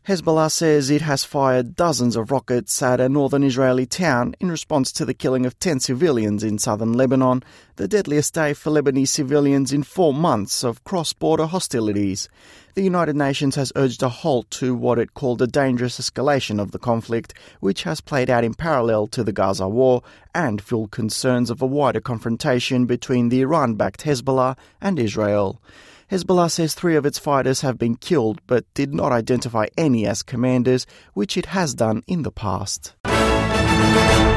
Hezbollah says it has fired dozens of rockets at a northern Israeli town in response to the killing of 10 civilians in southern Lebanon, the deadliest day for Lebanese civilians in 4 months of cross-border hostilities. The United Nations has urged a halt to what it called a dangerous escalation of the conflict, which has played out in parallel to the Gaza war and fueled concerns of a wider confrontation between the Iran-backed Hezbollah and Israel. Hezbollah says 3 of its fighters have been killed but did not identify any as commanders, which it has done in the past.